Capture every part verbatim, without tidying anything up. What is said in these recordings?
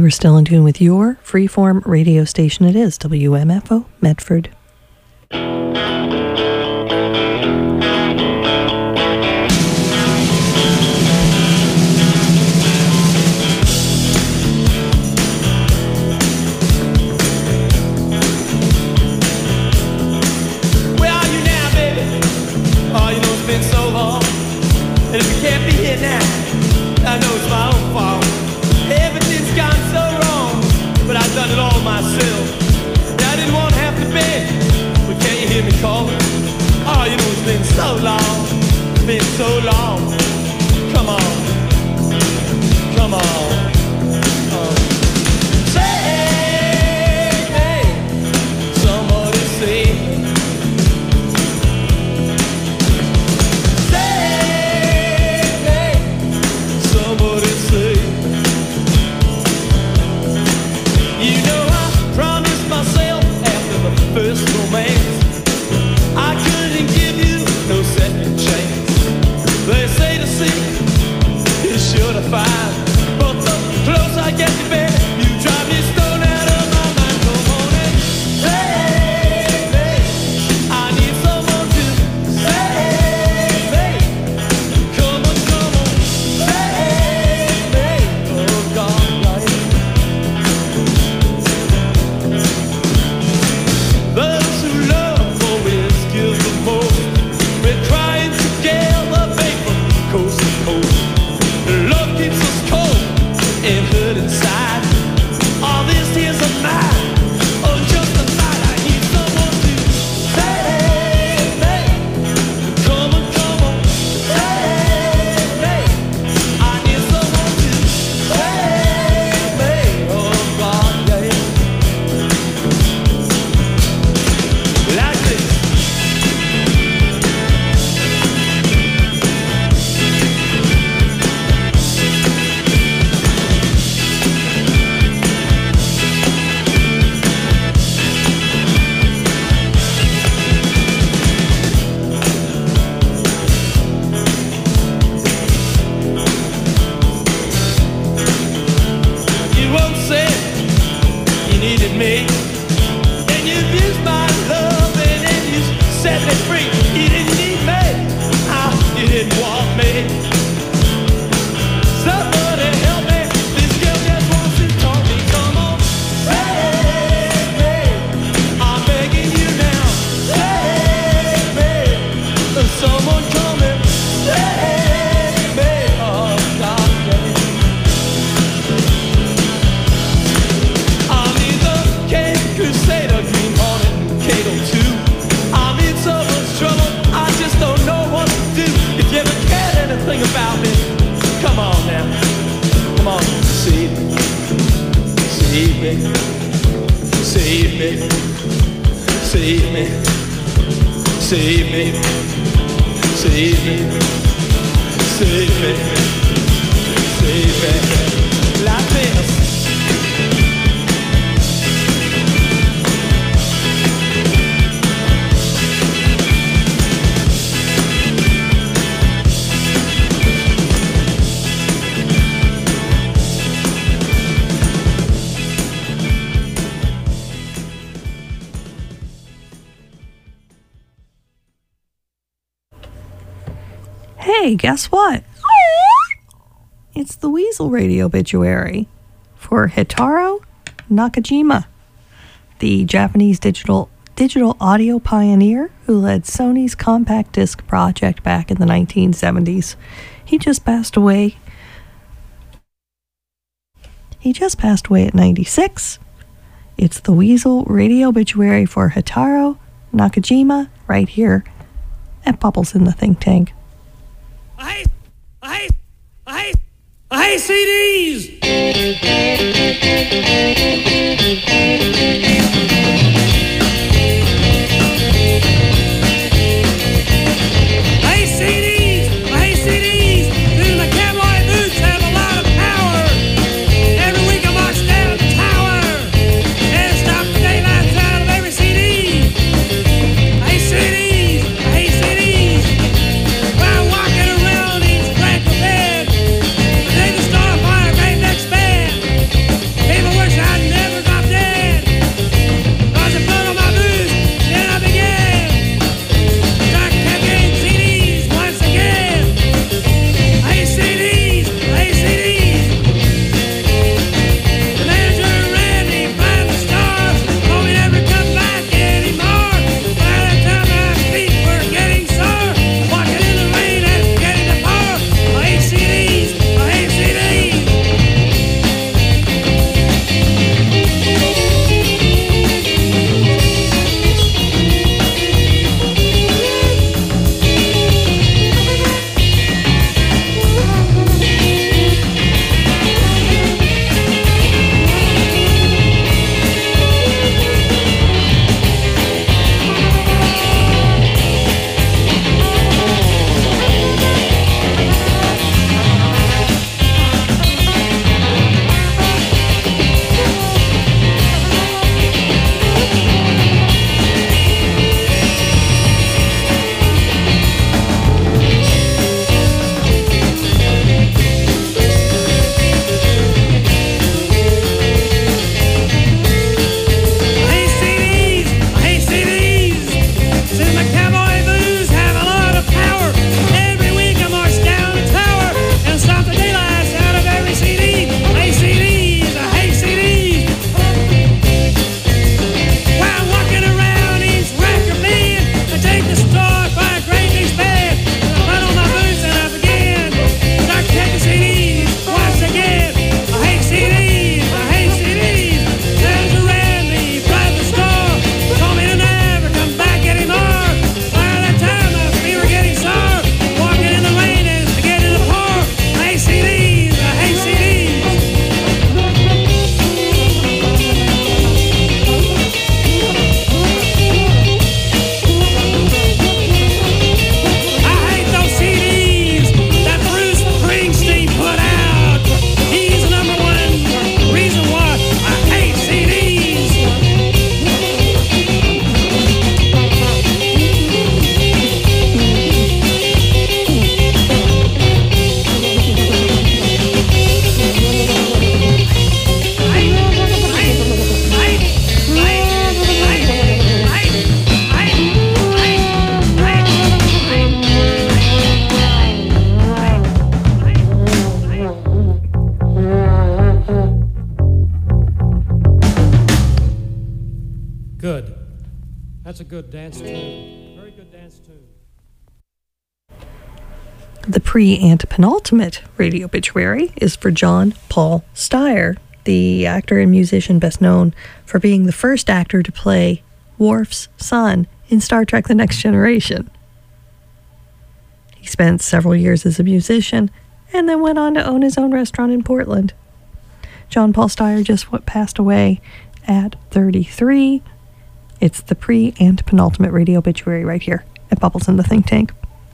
are still in tune with your freeform radio station. It is W M F O Medford. So long, been so long. Come on, come on. Uh. Save me, somebody save me. Save me, somebody save me. You know I promised myself after the first romance I couldn't give you no second chance. They say to seek is sure to find, but the closer I get to bed, you drive me stone out of my mind. Come on and save me. I need someone to save me. Come on, come on, save me. Oh God, God. Those who love always give the most. We're crying together, baby, coast to coast. Love keeps us cold and hurt inside. All these tears of mine, oh, just a night. I need someone to save me. Come on, come on, save me. I need someone to save me. Oh, God, yeah. Like this. You once said you needed me, and you've used my love, and then you set me free. You didn't need me, ah, you didn't want me. Somebody help me, this girl just wants to talk me. Come on, save me. I'm begging you now, save me. Someone come and save me. Oh God, yeah. I'm either Cape Crusader, Green Hornet, Cato two. I'm in so much trouble, I just don't know what to do. If you ever cared anything about me, come on now, come on, save me, save me, save me, save me, save me, save me, save me, save me, like this. Hey, guess what? It's the Weasel Radio obituary for Hitaro Nakajima, the Japanese digital digital audio pioneer who led Sony's compact disc project back in the nineteen seventies. He just passed away. He just passed away at ninety-six. It's the Weasel Radio obituary for Hitaro Nakajima right here at Bubbles in the Think Tank. I, I, I, I C Ds! I C Ds! I C Ds! Dude, my cowboy boots have a lot of power. Every week I march down the tower and stop the daylights out of every C D. I C Ds! I C Ds! While walking around each black bed, they just start a fire right next bed. People That's a good dance tune. Very good dance tune. The pre-antepenultimate radio obituary is for John Paul Styer, the actor and musician best known for being the first actor to play Worf's son in Star Trek The Next Generation. He spent several years as a musician and then went on to own his own restaurant in Portland. John Paul Styer just passed away at thirty-three. It's the pre-antepenultimate radio obituary right here at Bubbles in the Think Tank.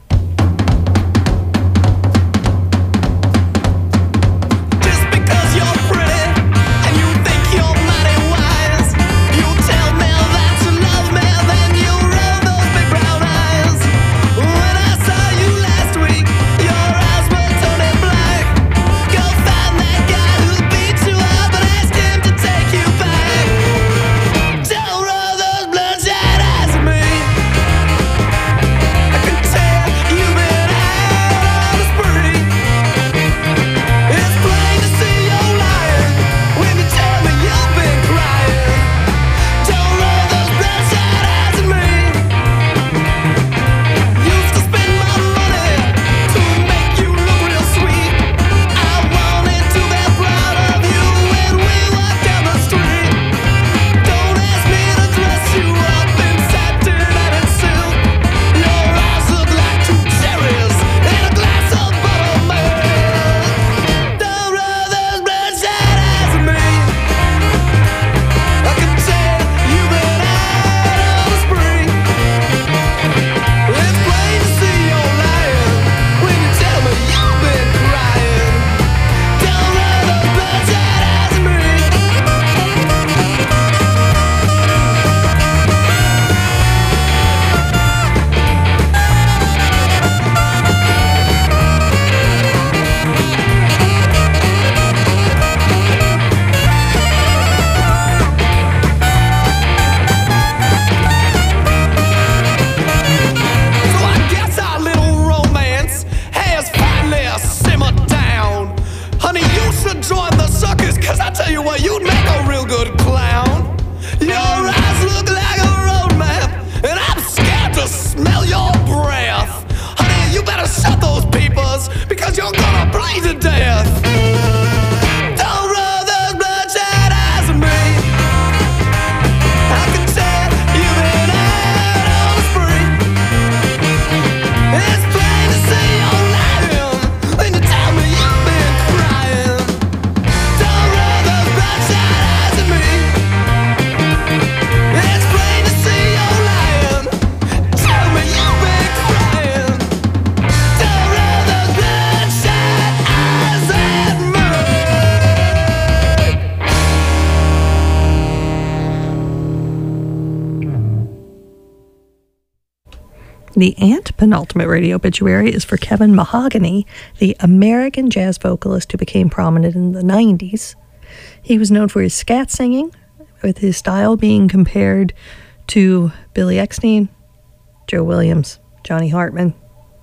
The antepenultimate radio obituary is for Kevin Mahogany, the American jazz vocalist who became prominent in the nineties. He was known for his scat singing, with his style being compared to Billy Eckstine, Joe Williams, Johnny Hartman.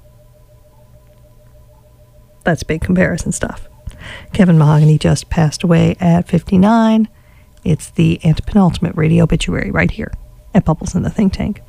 That's big comparison stuff. Kevin Mahogany just passed away at fifty-nine. It's the antepenultimate radio obituary right here at Bubbles in the Think Tank.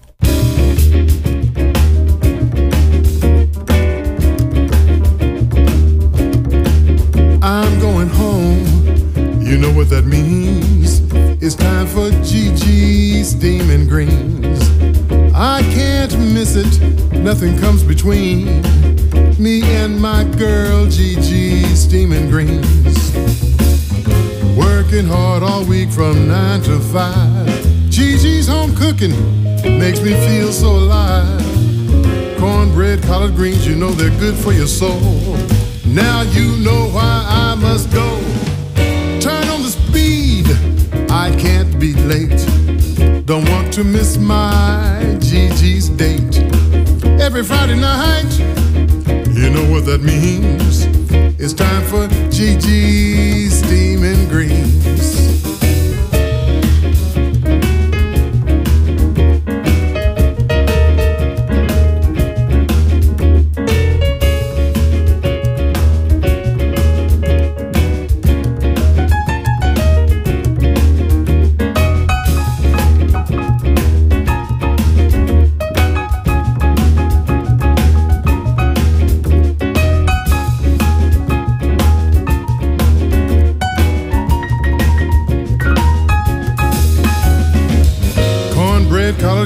I'm going home, you know what that means. It's time for Gigi's Steamin' Greens. I can't miss it, nothing comes between me and my girl Gigi's Steamin' Greens. Working hard all week from nine to five. Gigi's home cooking makes me feel so alive. Cornbread, collard greens, you know they're good for your soul. Now you know why I must go. Turn on the speed, I can't be late. Don't want to miss my Gigi's date. Every Friday night, you know what that means. It's time for Gigi's Steamin' Greens.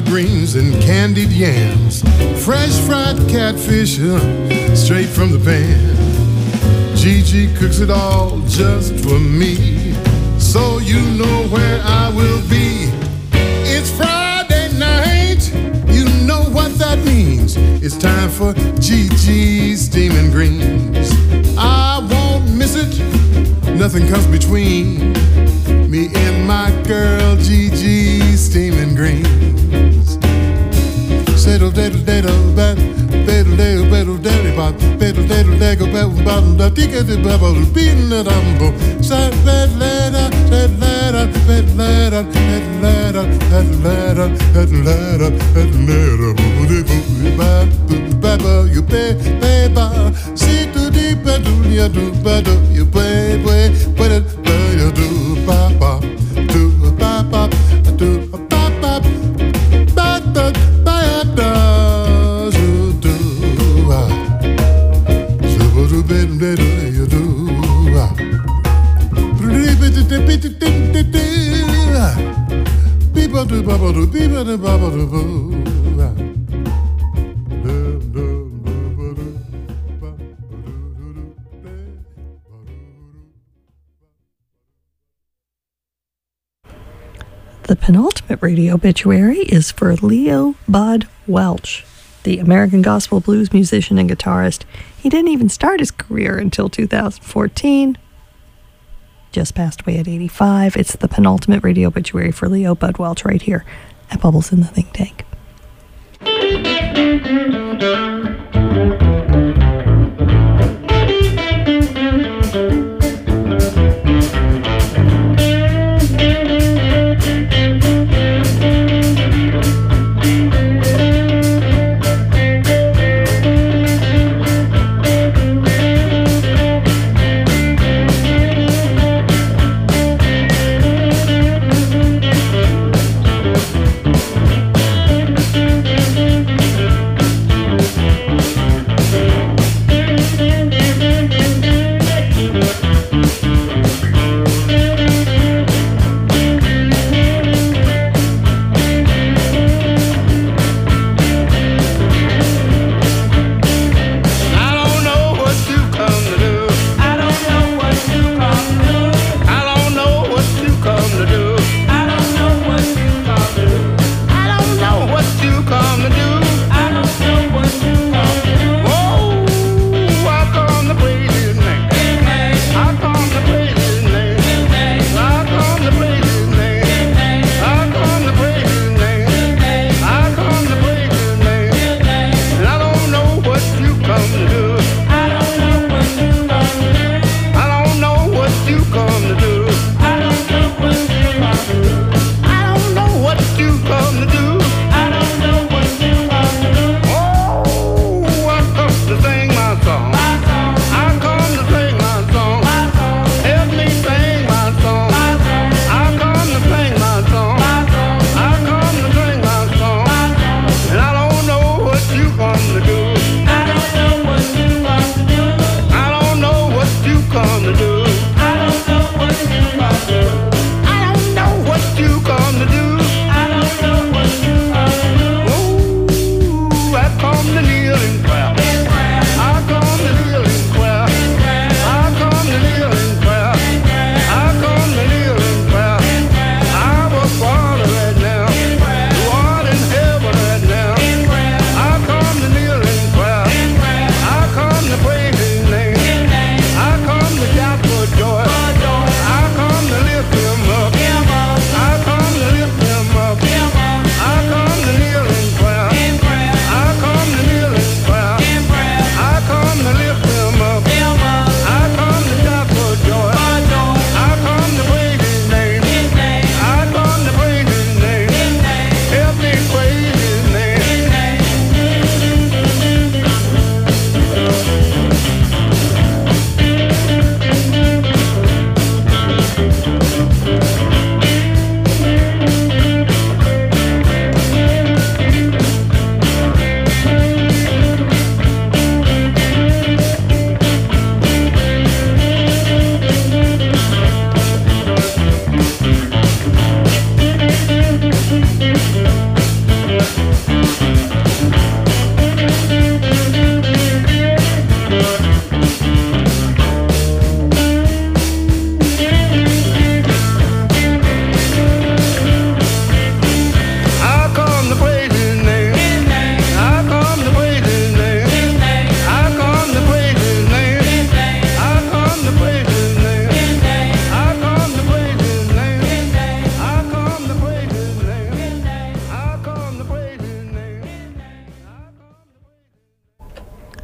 greens and candied yams, fresh fried catfish uh, straight from the pan. Gigi cooks it all just for me, so you know where I will be. It's Friday night, you know what that means. It's time for Gigi's Steaming Greens. I won't miss it, nothing comes between me and my girl Gigi's Steaming Greens. Settle, daddle, daddle, bat, daddle, daddle, daddle, daddle, bop, daddle, daddle, daddle, daddle, bottom, da, tika, da, bubble, beating the dumbo. Sad, bad, ladder, sad, ladder, bad, ladder, bad, ladder, bad, ladder, bad, ladder, bad, ladder, booty, booty, ba, boo, ba, ba, you pay, pay, ba, see to the badu, ya do, badu, you pay, pay, put it, you do, ba, ba, do, ba, ba, do, ba, ba, ba, da, ba, da, you do, ah, so do, bedu, bedu, you do, ah, people do, people do, people do, people do, ah. The penultimate radio obituary is for Leo Bud Welch, the American gospel blues musician and guitarist. He didn't even start his career until two thousand fourteen. Just passed away at eighty-five. It's the penultimate radio obituary for Leo Bud Welch right here at Bubbles in the Think Tank.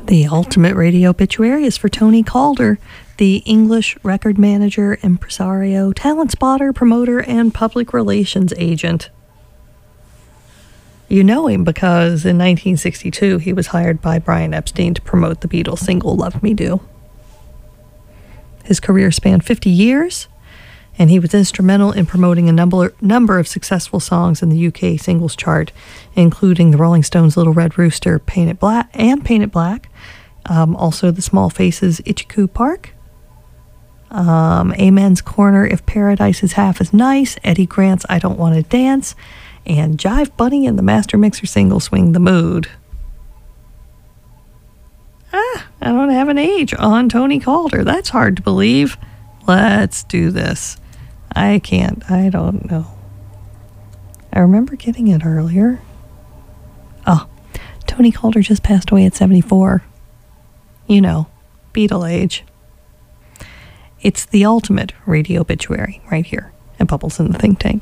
The ultimate radio obituary is for Tony Calder, the English record manager, impresario, talent spotter, promoter, and public relations agent. You know him because in nineteen sixty-two he was hired by Brian Epstein to promote the Beatles single Love Me Do. His career spanned fifty years, and he was instrumental in promoting a number, number of successful songs in the U K singles chart, including the Rolling Stones' Little Red Rooster, Paint It Black, and Paint It Black. Um, also, the Small Faces' Itchy Park. Um, Amen's Corner, If Paradise is Half as Nice. Eddie Grant's I Don't Want to Dance. And Jive Bunny and the Master Mixer single Swing the Mood. Ah, I don't have an age on Tony Calder. That's hard to believe. Let's do this. I can't. I don't know. I remember getting it earlier. Oh, Tony Calder just passed away at seventy-four. You know, Beatle age. It's the ultimate radio obituary right here at Bubbles in the Think Tank.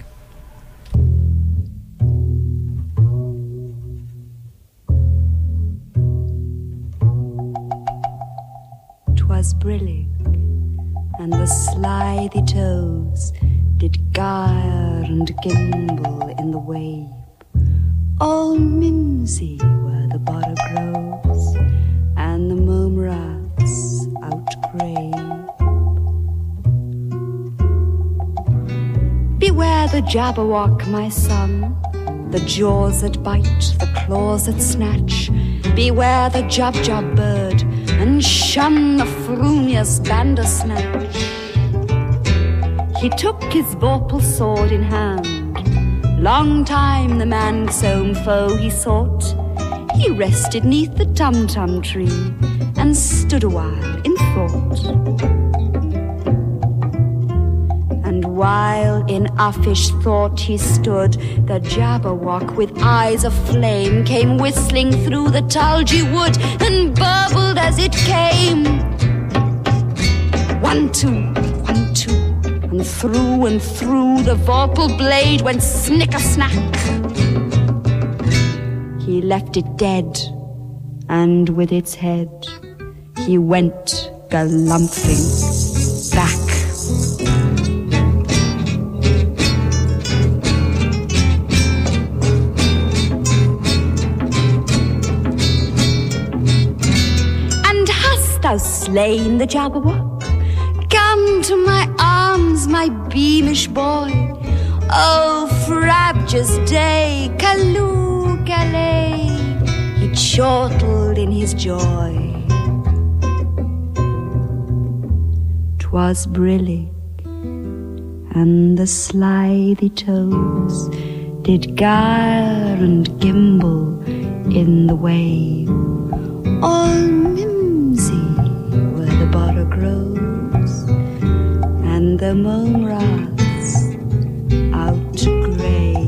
'Twas brillig, and the slithy toves did gyre and gimble in the wave. All mimsy were the bother groves, and the mome rats outgrabe. Beware the Jabberwock, my son, the jaws that bite, the claws that snatch. Beware the Jab-Jab bird, and shun the frumious Bandersnatch. He took his vorpal sword in hand. Long time the man-sown foe he sought. He rested 'neath the tum-tum tree, and stood a while in thought. And while in uffish thought he stood, the Jabberwock with eyes of flame came whistling through the tulgey wood, and burbled as it came. One, two, one, two, and through and through the vorpal blade went snicker-snack. He left it dead, and with its head he went galumphing back. Thou slain the Jabberwock? Come to my arms, my beamish boy. Oh, frabjous day, Callooh, Calais. He chortled in his joy. 'Twas brillig, and the slithy toves did gyre and gimble in the wave. All mimsy were the bother groves, and the mome rats outgrabe.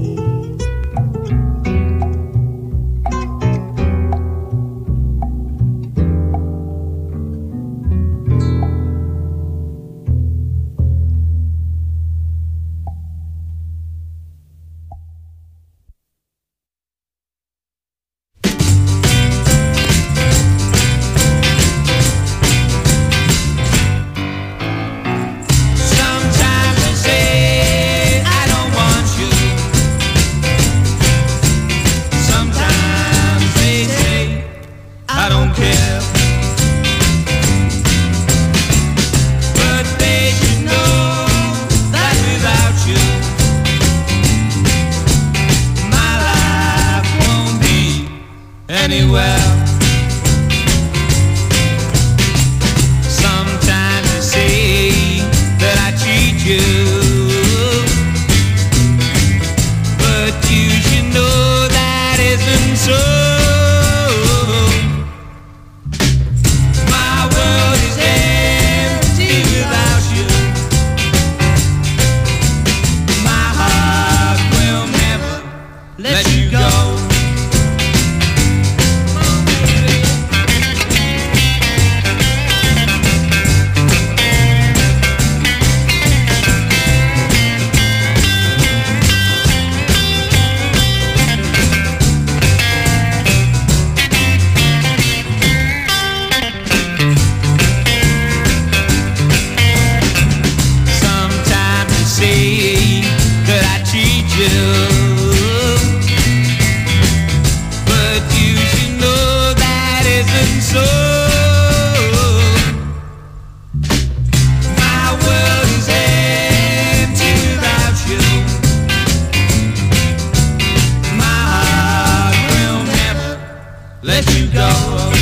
let you go.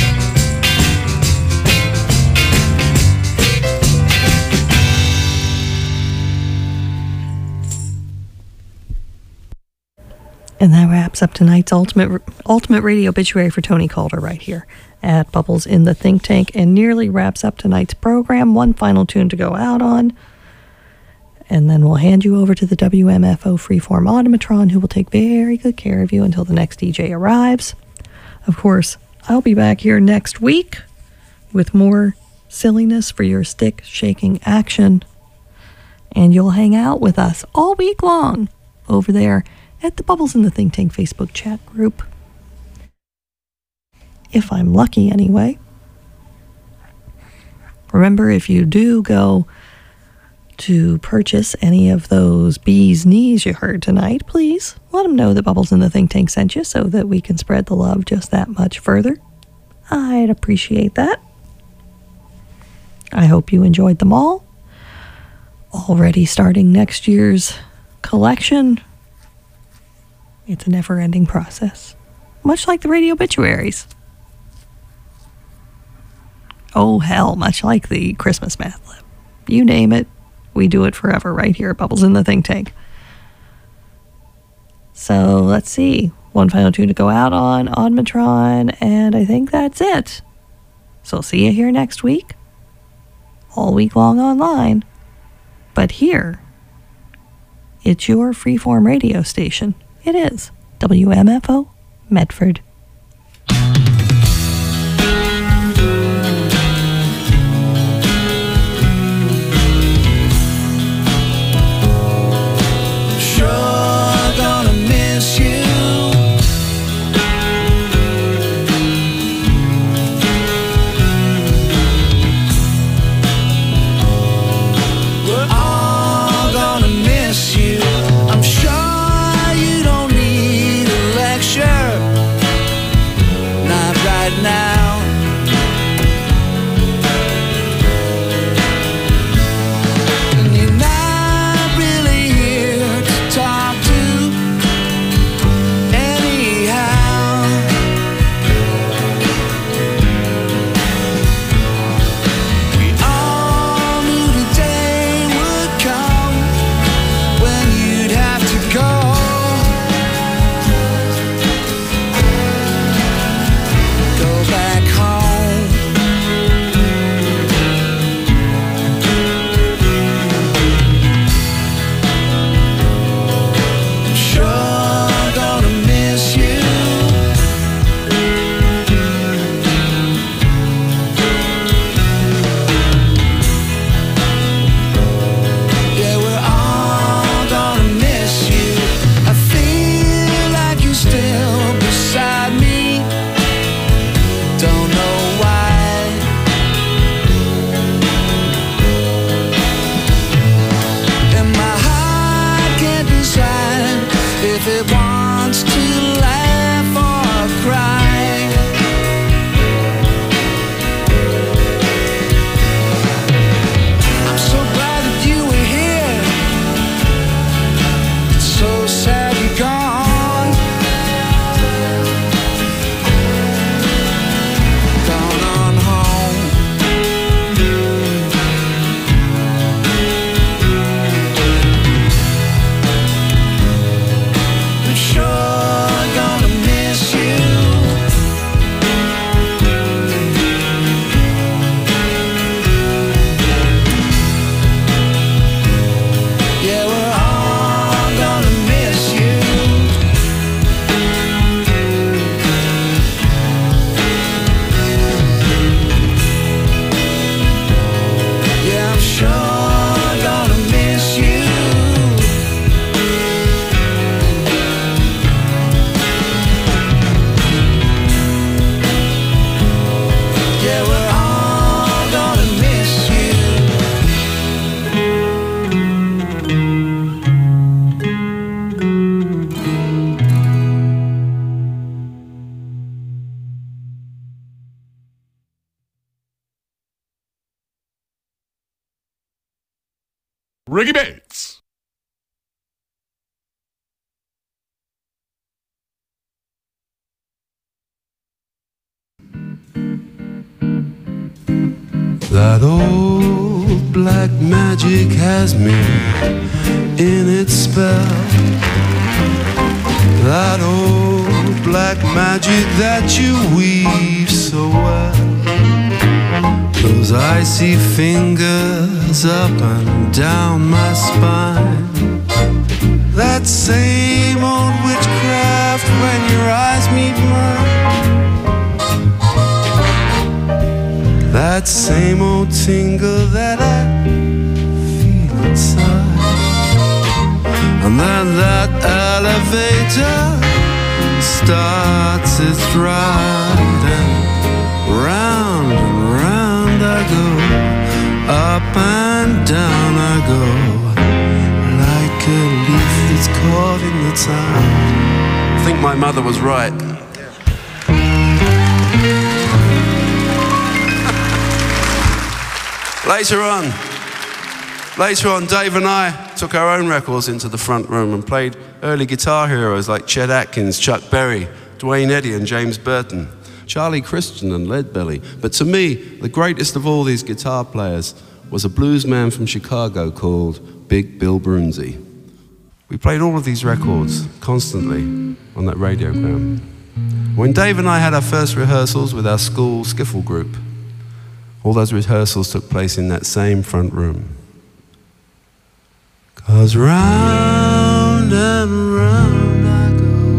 And that wraps up tonight's ultimate ultimate radio obituary for Tony Calder right here at Bubbles in the Think Tank, and nearly wraps up tonight's program. One final tune to go out on, and then we'll hand you over to the W M F O Freeform Automatron, who will take very good care of you until the next D J arrives. Of course, I'll be back here next week with more silliness for your stick shaking action, and you'll hang out with us all week long over there at the Bubbles in the Think Tank Facebook chat group. If I'm lucky, anyway. Remember, if you do go to purchase any of those bee's knees you heard tonight, please let them know that Bubbles in the Think Tank sent you so that we can spread the love just that much further. I'd appreciate that. I hope you enjoyed them all. Already starting next year's collection. It's a never-ending process, much like the radio obituaries. Oh, hell, much like the Christmas math lib. You name it, we do it forever right here at Bubbles in the Think Tank. So let's see. One final tune to go out on, Automatron, and I think that's it. So I'll see you here next week. All week long online. But here, it's your freeform radio station. It is W M F O Medford. Sure gonna miss you. We're all gonna miss you. I'm sure you don't need a lecture, not right now. And you're not really here to talk to anyhow. We all knew the day would come when you'd have to go. Go back home. Sure gonna miss you. Yeah, we're all gonna miss you. I feel like you're still beside me. Don't know why. And my heart can't decide if it wants to laugh or cry. I'm so glad that you were here. It's so sad you're gone. Gone on home. I'm sure gonna miss you. Yeah, we're all gonna miss you. Yeah, I'm sure gonna miss you. Yeah, we're all gonna miss you. Ricky Bates. That old black magic has me in its spell. That old black magic that you weave so well. Those icy fingers up and down my spine. That same old witchcraft when your eyes meet mine. That same old tingle that I feel inside. And then that elevator starts its ride. And round and round I go, up and down I go, like a leaf that's caught in the tide. I think my mother was right. Later on, later on, Dave and I took our own records into the front room and played early guitar heroes like Chet Atkins, Chuck Berry, Dwayne Eddy and James Burton, Charlie Christian and Leadbelly. But to me, the greatest of all these guitar players was a blues man from Chicago called Big Bill Broonzy. We played all of these records constantly on that radiogram. When Dave and I had our first rehearsals with our school skiffle group, all those rehearsals took place in that same front room. 'Cause round and round I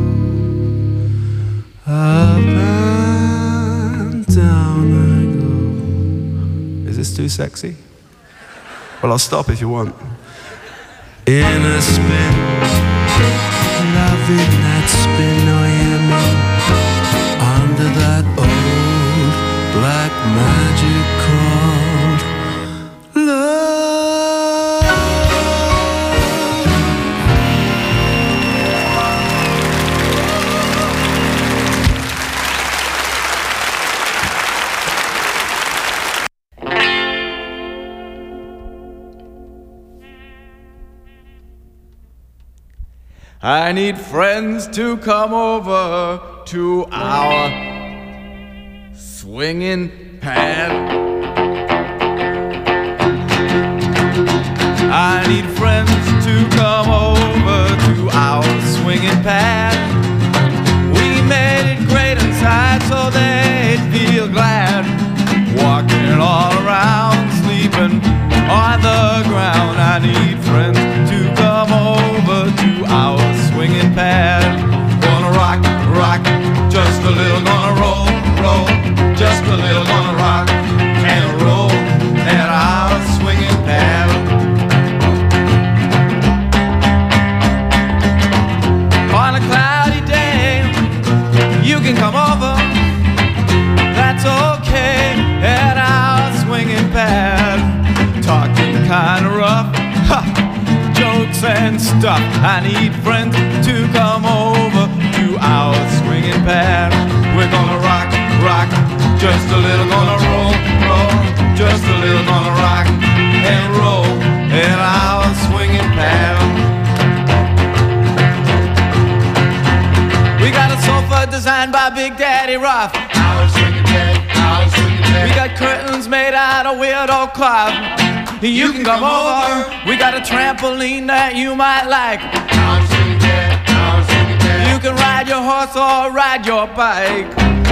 go, up and down I go. Is this too sexy? Well, I'll stop if you want. In a spin, loving that spin I am in, under that old black magic called love. I need friends to come over to our swinging pad. I need friends to come over to our swinging pad. We made it great inside so they'd feel glad. Walking all around, sleeping on the ground. I need friends to come over to our swinging pad. Gonna rock, rock, just a little. Gonna roll, roll, just a little. Gonna rock and roll at our swinging pad. On a cloudy day, you can come over. That's okay at our swinging pad. Talking kinda rough, ha, jokes and stuff. I need friends to come over to our swinging pad. We're gonna rock, rock, just a little. Gonna roll, roll, just a little. Gonna rock and roll at our swinging pad. We got a sofa designed by Big Daddy Ruff. Our swinging pad, our swinging pad. We got curtains made out of weirdo cloth. You can come over. We got a trampoline that you might like. You can ride your horse or ride your bike.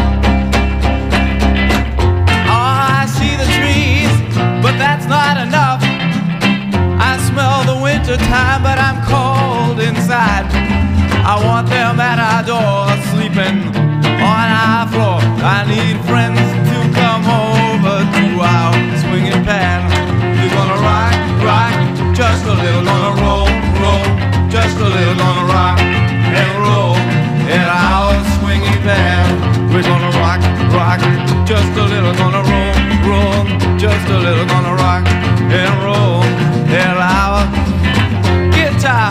Oh, I see the trees, but that's not enough. I smell the winter time, but I'm cold inside. I want them at our door, sleeping on our floor. I need friends to come over to our swinging pad. You're gonna rock, rock, just a little. Gonna roll, roll, just a little. Gonna rock and roll at our swinging pad. We're gonna rock, rock, just a little. Gonna roll, roll, just a little. Gonna rock and roll at our guitar.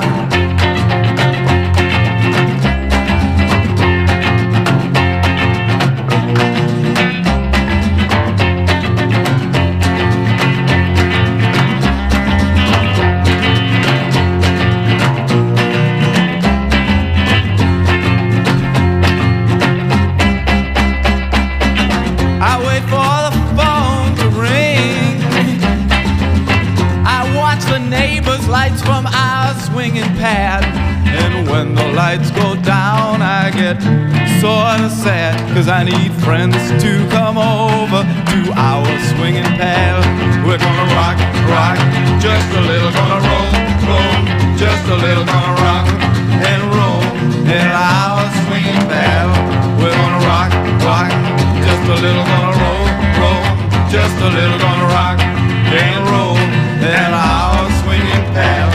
I wait for the phone to ring. lights go down, I get sort of sad, cause I need friends to come over to our swinging pal. We're gonna rock, rock, just a little, gonna roll, roll, just a little, gonna rock and roll in our swinging pal. We're gonna rock, rock, just a little, gonna roll, roll, just a little, gonna rock and roll in our swinging pal.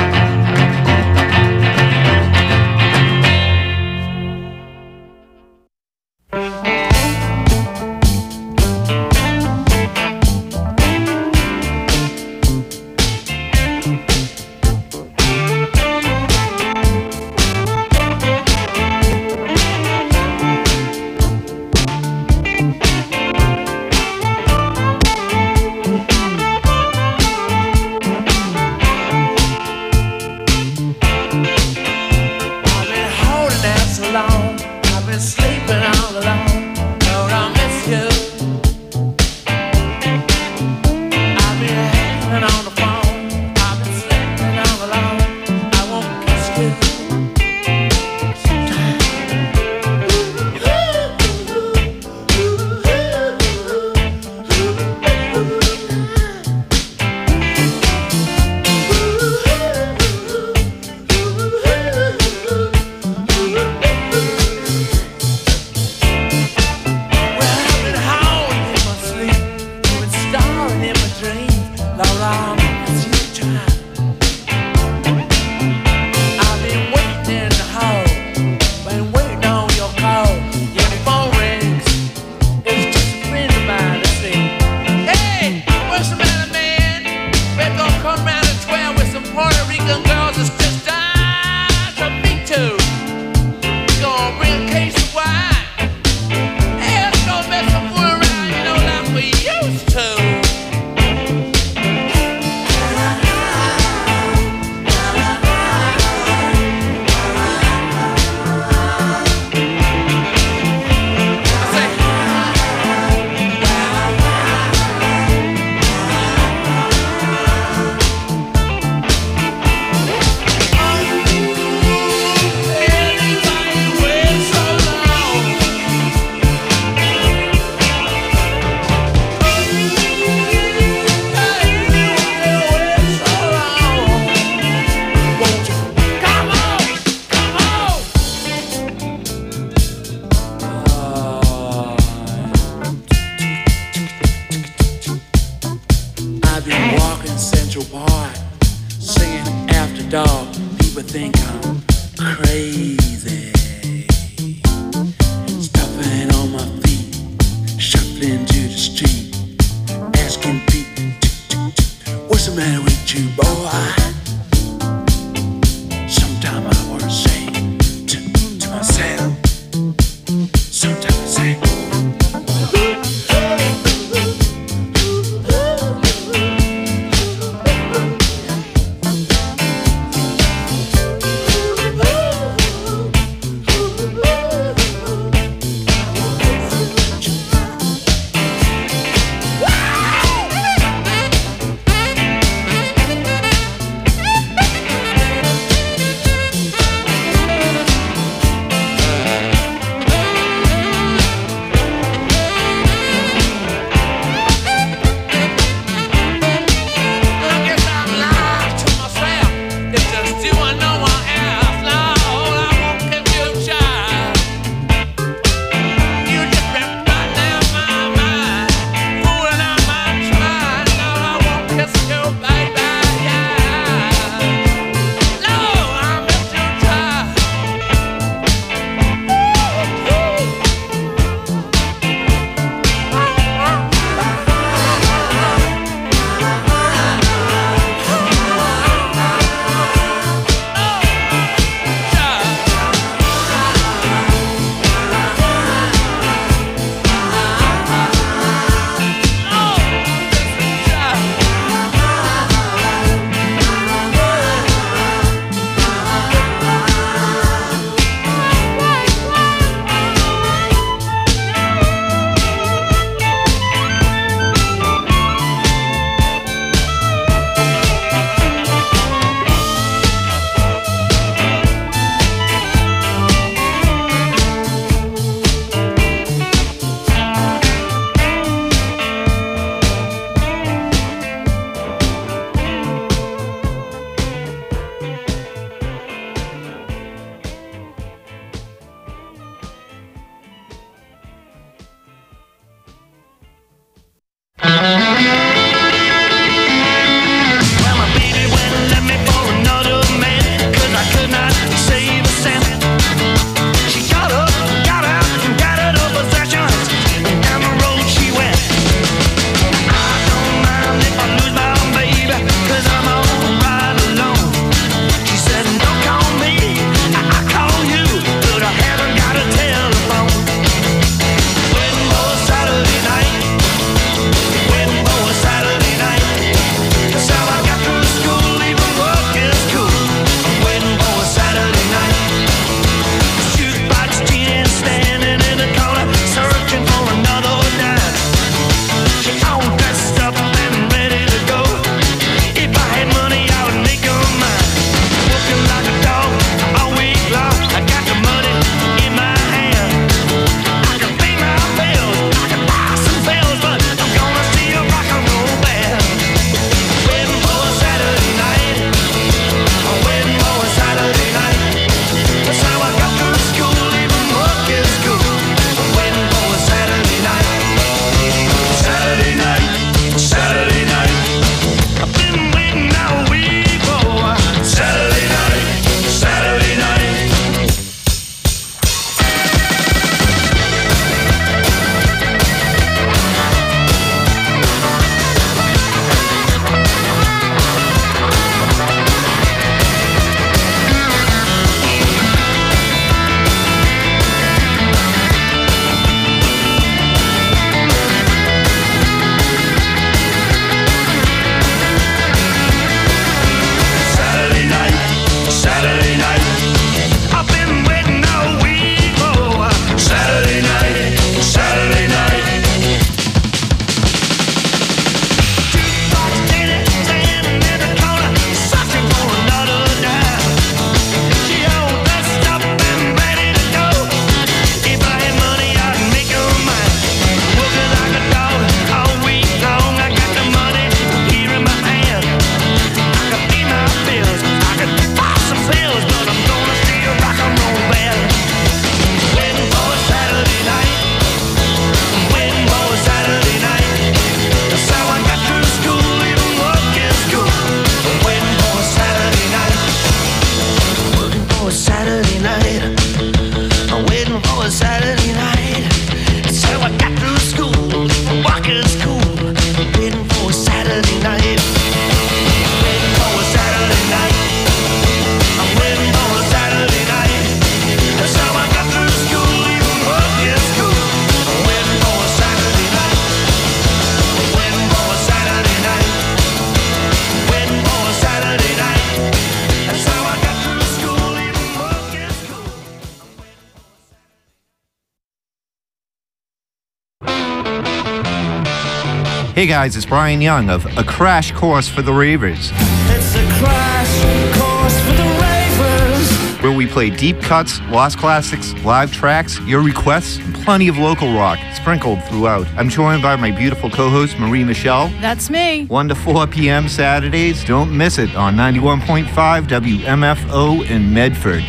Hey guys, it's Brian Young of A Crash Course for the Ravers. It's a crash course for the ravers. Where we play deep cuts, lost classics, live tracks, your requests, and plenty of local rock sprinkled throughout. I'm joined by my beautiful co-host, Marie Michelle. That's me. one to four p.m. Saturdays. Don't miss it on ninety-one point five W M F O in Medford.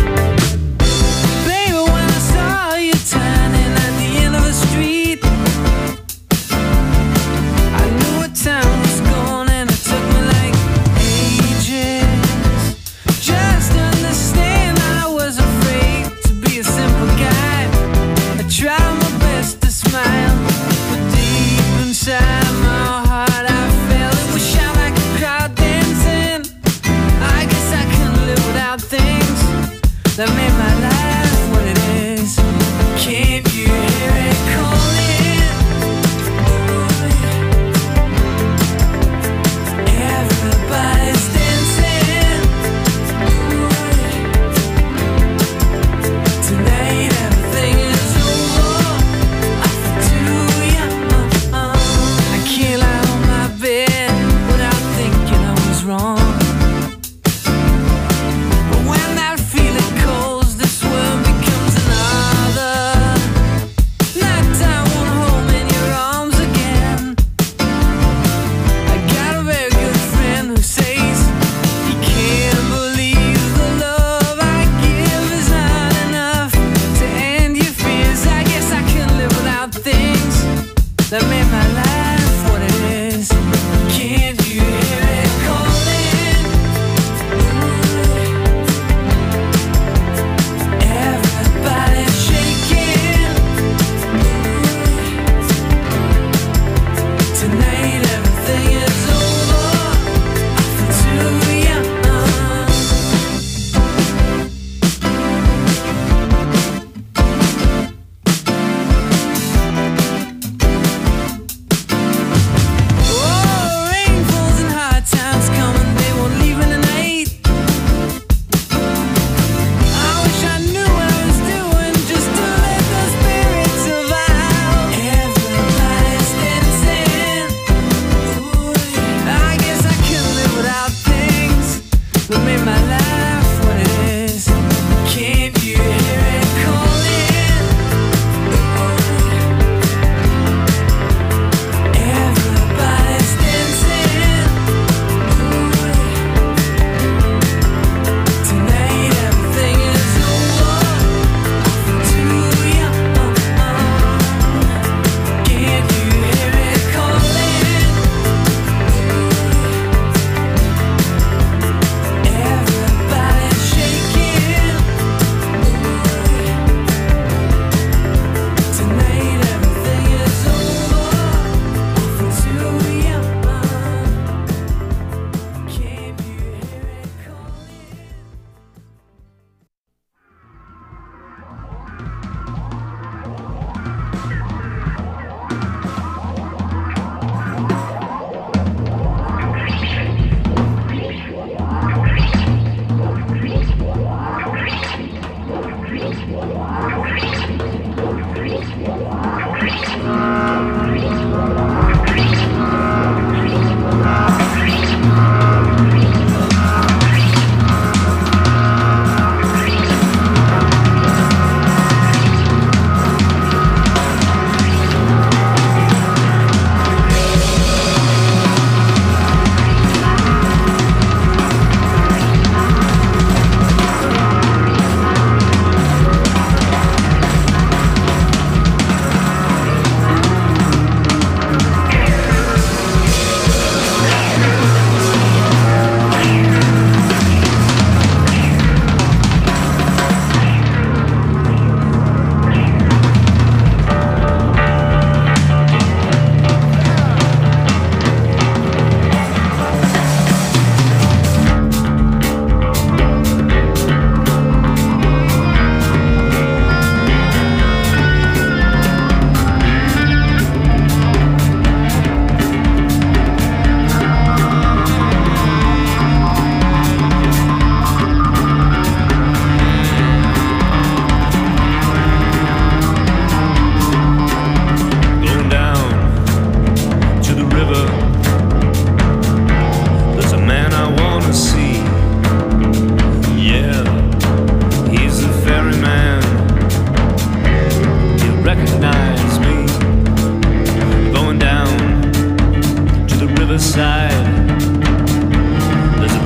Baby, when I saw you turning at the end of the street,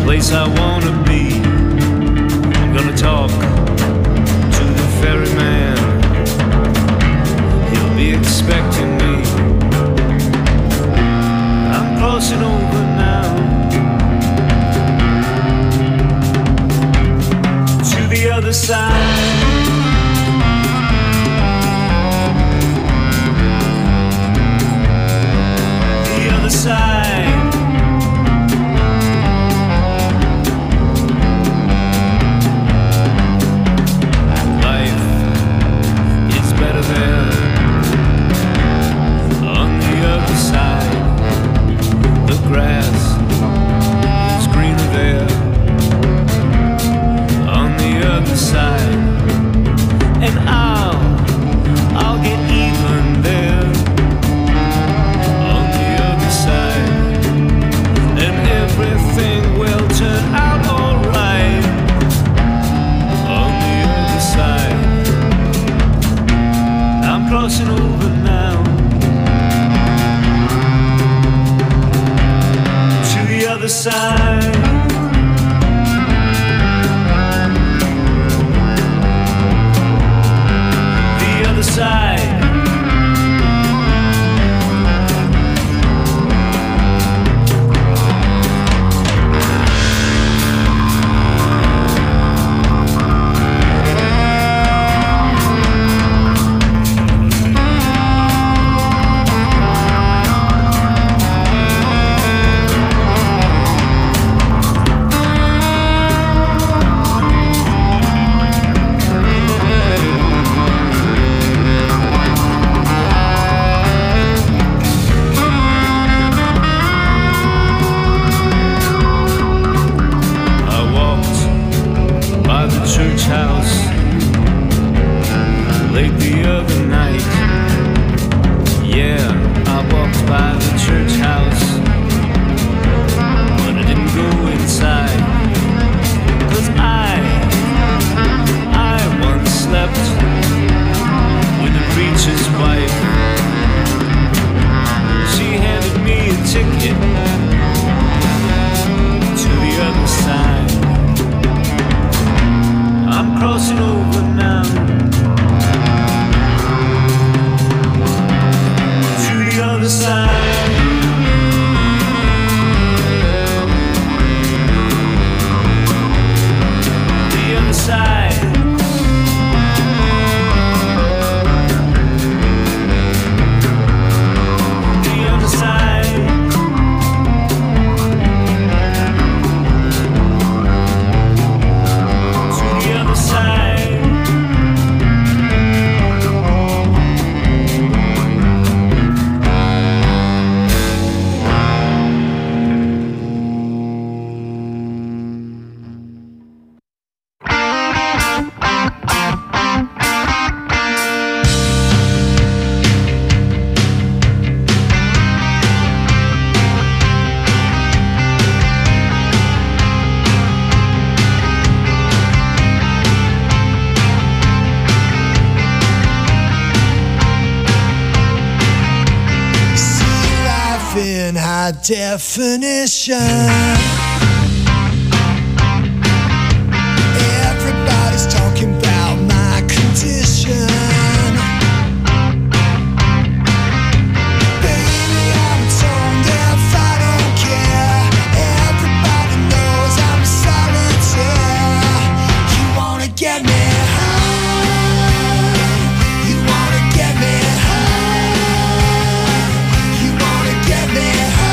place I wanna be. I'm gonna talk to the ferryman. He'll be expecting me. I'm crossing over now to the other side. The other side. Grass is greener there on the other side, and I'll I'll get even there on the other side, and everything will turn out alright on the other side. I'm crossing over now the other side. The other side. Church house late the other night. Yeah, I walked by the church house, but I didn't go inside, 'cause I, I once slept with the preacher's wife. She handed me a ticket to the other side. I'm crossing over now to the other side. The other side. The other side. Definition. Everybody's talking about my condition. Baby, I'm tone deaf, I don't care. Everybody knows I'm solitaire. You wanna get me high? You wanna get me high? You wanna get me high?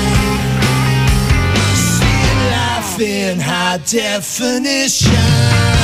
In high definition.